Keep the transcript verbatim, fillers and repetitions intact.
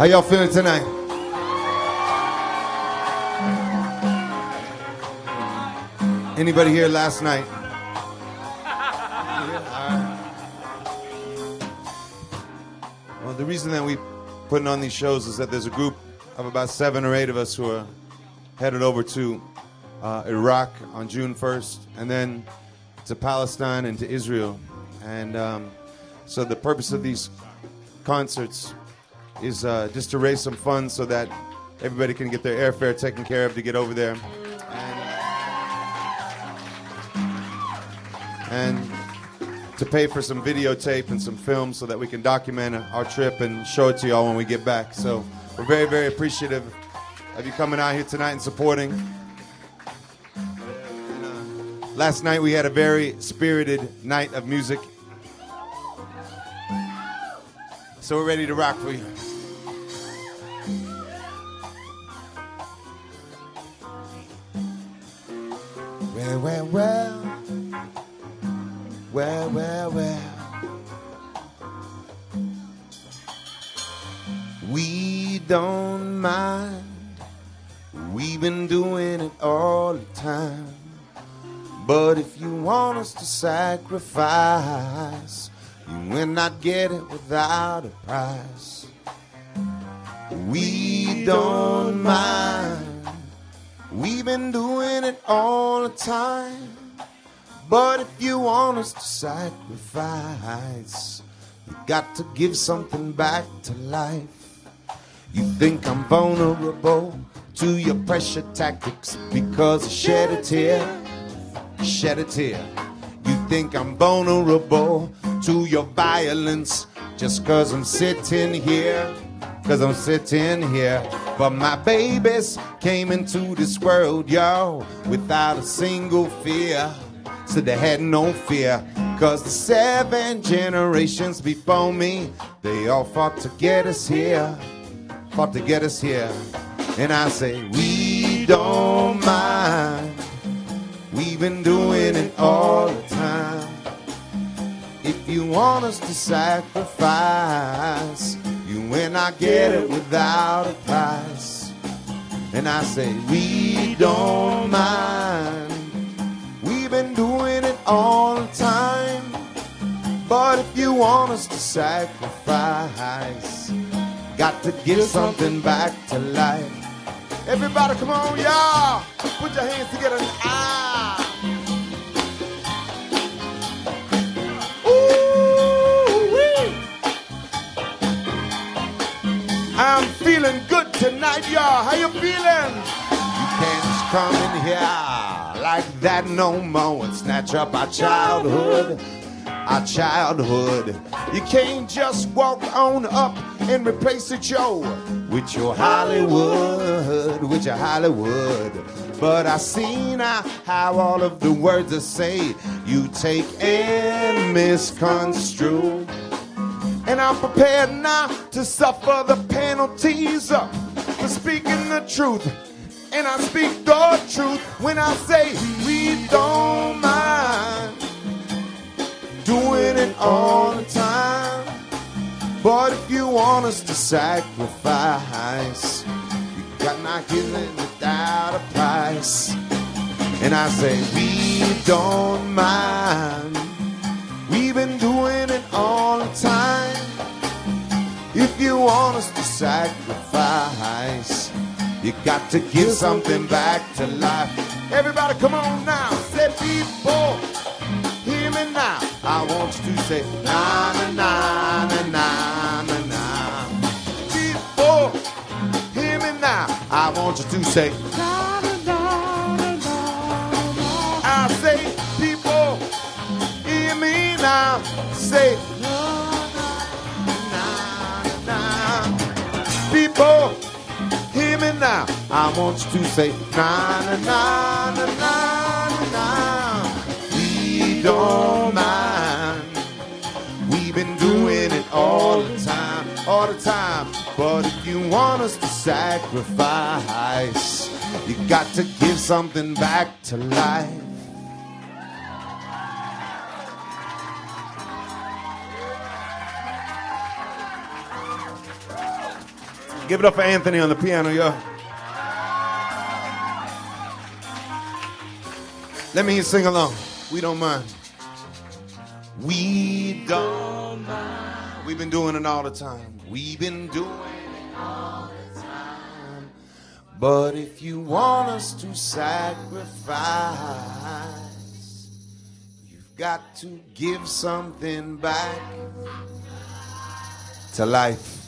How y'all feeling tonight? Anybody here last night? Well, the reason that we putting on these shows is that there's a group of about seven or eight of us who are headed over to uh, Iraq on June first, and then to Palestine and to Israel. And um, so the purpose of these concerts is uh, just to raise some funds so that everybody can get their airfare taken care of to get over there. And, and to pay for some videotape and some film so that we can document our trip and show it to y'all when we get back. So we're very, very appreciative of you coming out here tonight and supporting. And, uh, last night we had a very spirited night of music. So we're ready to rock for you. Well, well, well. Well, well, well. We don't mind. We've been doing it all the time. But if you want us to sacrifice, you will not get it without a price. We don't mind. We've been doing it all the time. But if you want us to sacrifice, you got to give something back to life. You think I'm vulnerable to your pressure tactics because I shed a tear, shed a tear. You think I'm vulnerable to your violence just cause I'm sitting here, cause I'm sitting here. But my babies came into this world, y'all, without a single fear. So they had no fear, cause the seven generations before me, they all fought to get us here, fought to get us here. And I say, we don't mind. We've been doing it all the time. If you want us to sacrifice, you will not get it without a price. And I say, we don't mind. We've been doing it all the time. But if you want us to sacrifice, got to give something back to life. Everybody come on, y'all. Put your hands together. Ah. Ooh-wee. I'm feeling good tonight, y'all. How you feeling? You can't just come in here like that no more and snatch up our childhood, our childhood. You can't just walk on up and replace it, yo, with your Hollywood, with your Hollywood. But I see now how all of the words I say you take and misconstrue. And I'm prepared now to suffer the penalties for speaking the truth. And I speak the truth when I say we don't mind doing it all the time. But if you want us to sacrifice, you got not getting it without a price. And I say we don't mind. We've been doing it all the time. If you want us to sacrifice, you got to give something back to life. Everybody come on now. Say people, hear me now. I want you to say na na na na na na na. People, hear me now. I want you to say na na na na na. I say people, hear me now. Say na na na na. People, hear me now. I want you to say na na na na na na. We don't mind. We've been doing it all the time, all the time. But if you want us to sacrifice, you got to give something back to life. Give it up for Anthony on the piano, y'all. Let me sing along. We don't mind. We don't mind. We've been doing it all the time. We've been doing it all the time. But if you want us to sacrifice, you've got to give something back to life.